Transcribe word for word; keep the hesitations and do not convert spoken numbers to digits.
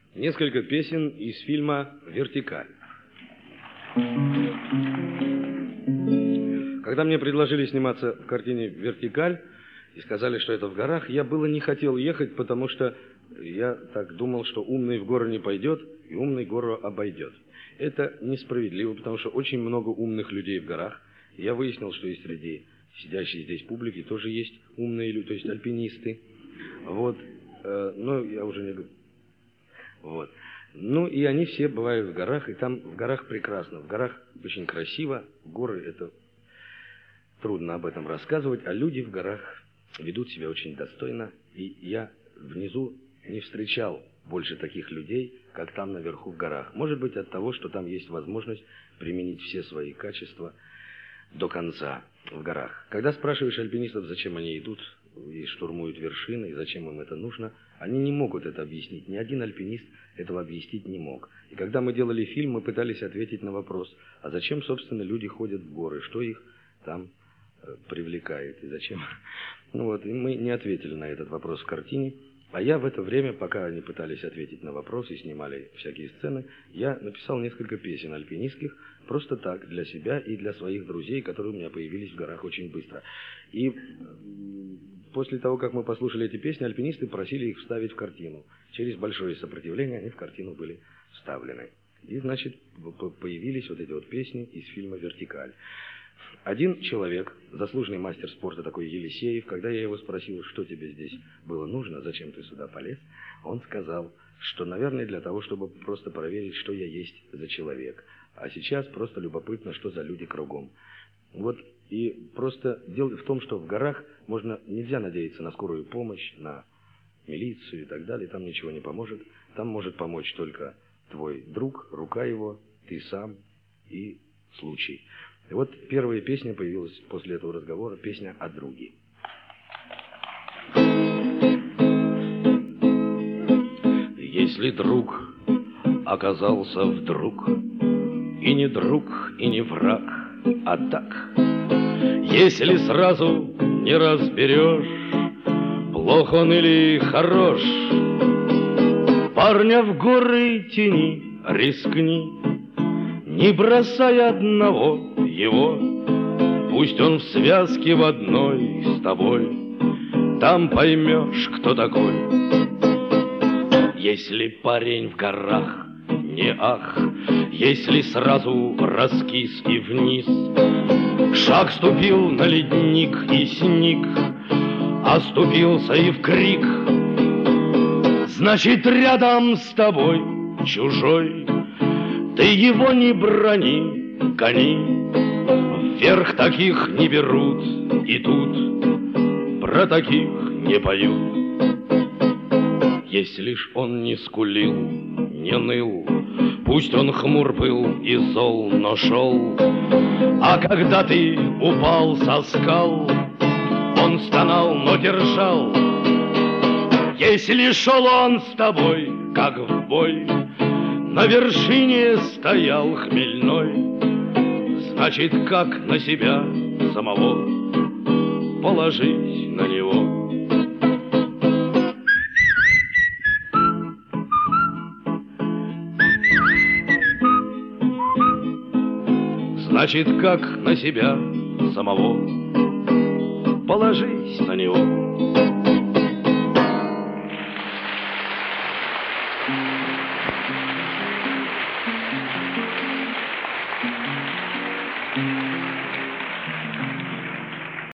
Несколько песен из фильма «Вертикаль». Когда мне предложили сниматься в картине «Вертикаль» и сказали, что это в горах, я было не хотел ехать, потому что я так думал, что умный в горы не пойдет, и умный гору обойдет. Это несправедливо, потому что очень много умных людей в горах. Я выяснил, что и среди сидящей здесь публики тоже есть умные люди, то есть альпинисты. Вот. Но я уже не говорю. Вот. Ну, и они все бывают в горах, и там в горах прекрасно. В горах очень красиво, горы — это трудно об этом рассказывать, а люди в горах ведут себя очень достойно. И я внизу не встречал больше таких людей, как там наверху в горах. Может быть, от того, что там есть возможность применить все свои качества до конца в горах. Когда спрашиваешь альпинистов, зачем они идут и штурмуют вершины, и зачем им это нужно, они не могут это объяснить. Ни один альпинист этого объяснить не мог. И когда мы делали фильм, мы пытались ответить на вопрос, а зачем, собственно, люди ходят в горы, что их там э, привлекает, и зачем. Ну вот, и мы не ответили на этот вопрос в картине. А я в это время, пока они пытались ответить на вопрос и снимали всякие сцены, я написал несколько песен альпинистских, просто так, для себя и для своих друзей, которые у меня появились в горах очень быстро. И после того, как мы послушали эти песни, альпинисты просили их вставить в картину. Через большое сопротивление они в картину были вставлены. И, значит, появились вот эти вот песни из фильма «Вертикаль». Один человек, заслуженный мастер спорта такой Елисеев, когда я его спросил, что тебе здесь было нужно, зачем ты сюда полез, он сказал, что, наверное, для того, чтобы просто проверить, что я есть за человек. А сейчас просто любопытно, что за люди кругом. Вот, и просто дело в том, что в горах можно, нельзя надеяться на скорую помощь, на милицию и так далее, там ничего не поможет. Там может помочь только твой друг, рука его, ты сам и случай. И вот первая песня появилась после этого разговора, песня о друге. Если друг оказался вдруг, и не друг, и не враг, а так, если сразу не разберешь, плох он или хорош, парня в горы тяни, рискни, не бросай одного его, пусть он в связке в одной с тобой, там поймешь, кто такой. Если парень в горах не ах, если сразу раскис и вниз, шаг ступил на ледник и сник, оступился и в крик, значит, рядом с тобой чужой, ты его не брони, гони, вверх таких не берут, и тут про таких не поют. Если ж он не скулил, не ныл, пусть он хмур был и зол, но шел, а когда ты упал со скал, он стонал, но держал. Если шел он с тобой, как в бой, на вершине стоял хмельной, значит, как на себя самого положить на него. Значит, как на себя самого положить на него.